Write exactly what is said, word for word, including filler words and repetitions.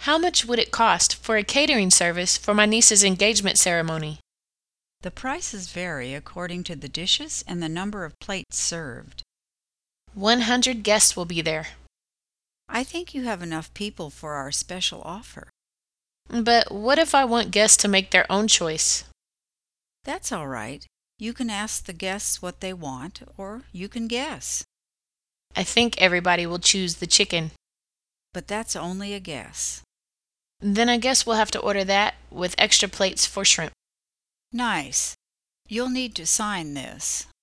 How much would it cost for a catering service for my niece's engagement ceremony? The prices vary according to the dishes and the number of plates served. one hundred guests will be there. I think you have enough people for our special offer. But what if I want guests to make their own choice? That's all right. You can ask the guests what they want, or you can guess. I think everybody will choose the chicken. But that's only a guess. Then I guess we'll have to order that with extra plates for shrimp. Nice. You'll need to sign this.